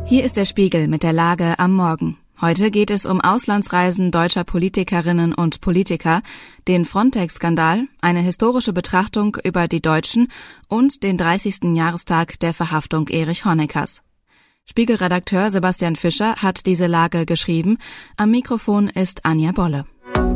Hier ist der Spiegel mit der Lage am Morgen. Heute geht es um Auslandsreisen deutscher Politikerinnen und Politiker, den Frontex-Skandal, eine historische Betrachtung über die Deutschen und den 30. Jahrestag der Verhaftung Erich Honeckers. Spiegelredakteur Sebastian Fischer hat diese Lage geschrieben. Am Mikrofon ist Anja Bolle.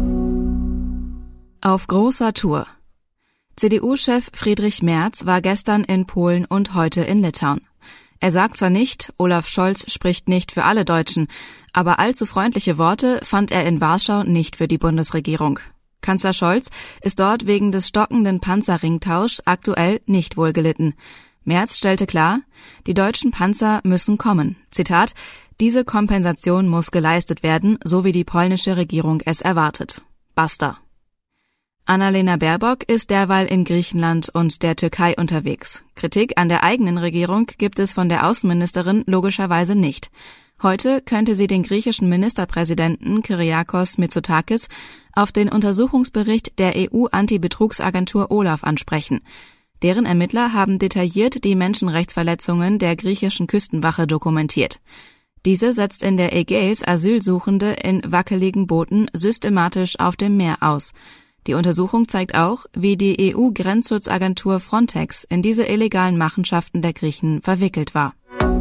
Auf großer Tour. CDU-Chef Friedrich Merz war gestern in Polen und heute in Litauen. Er sagt zwar nicht, Olaf Scholz spricht nicht für alle Deutschen, aber allzu freundliche Worte fand er in Warschau nicht für die Bundesregierung. Kanzler Scholz ist dort wegen des stockenden Panzerringtauschs aktuell nicht wohlgelitten. Merz stellte klar, die deutschen Panzer müssen kommen. Zitat, diese Kompensation muss geleistet werden, so wie die polnische Regierung es erwartet. Basta. Annalena Baerbock ist derweil in Griechenland und der Türkei unterwegs. Kritik an der eigenen Regierung gibt es von der Außenministerin logischerweise nicht. Heute könnte sie den griechischen Ministerpräsidenten Kyriakos Mitsotakis auf den Untersuchungsbericht der EU-Antibetrugsagentur OLAF ansprechen. Deren Ermittler haben detailliert die Menschenrechtsverletzungen der griechischen Küstenwache dokumentiert. Diese setzt in der Ägäis Asylsuchende in wackeligen Booten systematisch auf dem Meer aus. Die Untersuchung zeigt auch, wie die EU-Grenzschutzagentur Frontex in diese illegalen Machenschaften der Griechen verwickelt war.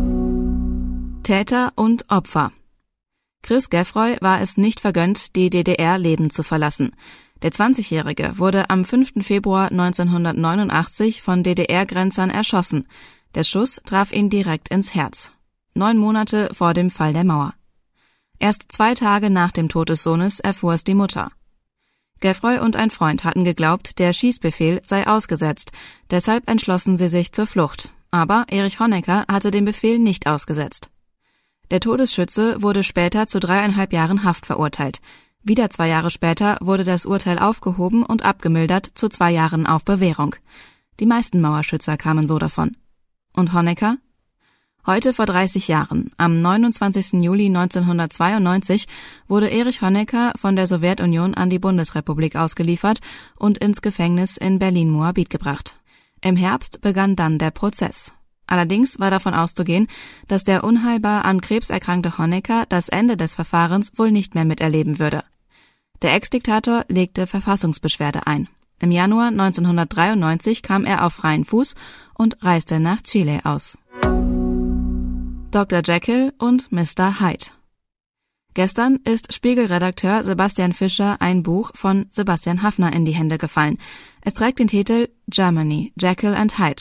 Täter und Opfer. Chris Geffroy war es nicht vergönnt, die DDR lebend zu verlassen. Der 20-Jährige wurde am 5. Februar 1989 von DDR-Grenzern erschossen. Der Schuss traf ihn direkt ins Herz. 9 Monate vor dem Fall der Mauer. Erst 2 Tage nach dem Tod des Sohnes erfuhr es die Mutter. Geffroy und ein Freund hatten geglaubt, der Schießbefehl sei ausgesetzt. Deshalb entschlossen sie sich zur Flucht. Aber Erich Honecker hatte den Befehl nicht ausgesetzt. Der Todesschütze wurde später zu 3,5 Jahren Haft verurteilt. Wieder 2 Jahre später wurde das Urteil aufgehoben und abgemildert zu 2 Jahren auf Bewährung. Die meisten Mauerschützer kamen so davon. Und Honecker? Heute vor 30 Jahren, am 29. Juli 1992, wurde Erich Honecker von der Sowjetunion an die Bundesrepublik ausgeliefert und ins Gefängnis in Berlin-Moabit gebracht. Im Herbst begann dann der Prozess. Allerdings war davon auszugehen, dass der unheilbar an Krebs erkrankte Honecker das Ende des Verfahrens wohl nicht mehr miterleben würde. Der Ex-Diktator legte Verfassungsbeschwerde ein. Im Januar 1993 kam er auf freien Fuß und reiste nach Chile aus. Dr. Jekyll und Mr. Hyde. Gestern ist Spiegelredakteur Sebastian Fischer ein Buch von Sebastian Haffner in die Hände gefallen. Es trägt den Titel Germany, Jekyll and Hyde,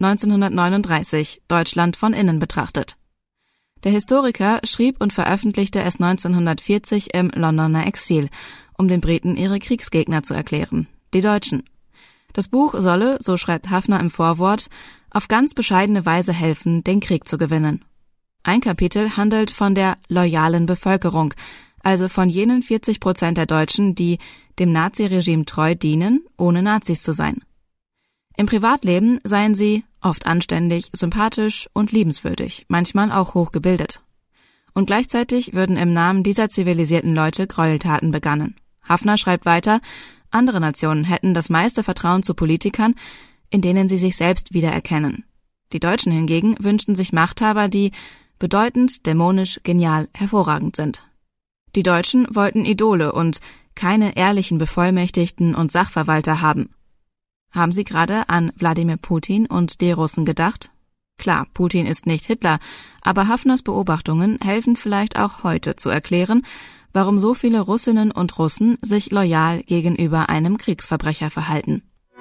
1939, Deutschland von innen betrachtet. Der Historiker schrieb und veröffentlichte es 1940 im Londoner Exil, um den Briten ihre Kriegsgegner zu erklären, die Deutschen. Das Buch solle, so schreibt Haffner im Vorwort, auf ganz bescheidene Weise helfen, den Krieg zu gewinnen. Ein Kapitel handelt von der loyalen Bevölkerung, also von jenen 40% der Deutschen, die dem Naziregime treu dienen, ohne Nazis zu sein. Im Privatleben seien sie oft anständig, sympathisch und liebenswürdig, manchmal auch hochgebildet. Und gleichzeitig würden im Namen dieser zivilisierten Leute Gräueltaten begangen. Haffner schreibt weiter, andere Nationen hätten das meiste Vertrauen zu Politikern, in denen sie sich selbst wiedererkennen. Die Deutschen hingegen wünschten sich Machthaber, die bedeutend, dämonisch, genial, hervorragend sind. Die Deutschen wollten Idole und keine ehrlichen Bevollmächtigten und Sachverwalter haben. Haben Sie gerade an Wladimir Putin und die Russen gedacht? Klar, Putin ist nicht Hitler, aber Haffners Beobachtungen helfen vielleicht auch heute zu erklären, warum so viele Russinnen und Russen sich loyal gegenüber einem Kriegsverbrecher verhalten.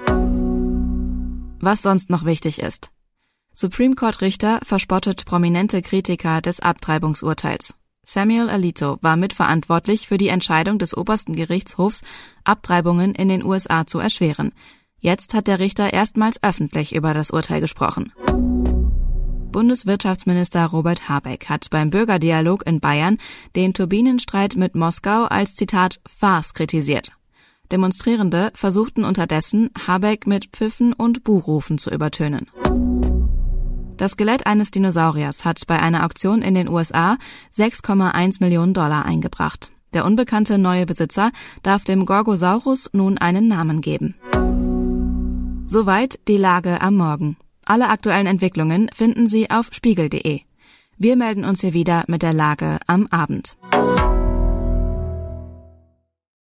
Was sonst noch wichtig ist. Supreme Court Richter verspottet prominente Kritiker des Abtreibungsurteils. Samuel Alito war mitverantwortlich für die Entscheidung des obersten Gerichtshofs, Abtreibungen in den USA zu erschweren. Jetzt hat der Richter erstmals öffentlich über das Urteil gesprochen. Bundeswirtschaftsminister Robert Habeck hat beim Bürgerdialog in Bayern den Turbinenstreit mit Moskau als, Zitat, Farce kritisiert. Demonstrierende versuchten unterdessen, Habeck mit Pfiffen und Buhrufen zu übertönen. Das Skelett eines Dinosauriers hat bei einer Auktion in den USA 6,1 Millionen $ eingebracht. Der unbekannte neue Besitzer darf dem Gorgosaurus nun einen Namen geben. Soweit die Lage am Morgen. Alle aktuellen Entwicklungen finden Sie auf spiegel.de. Wir melden uns hier wieder mit der Lage am Abend.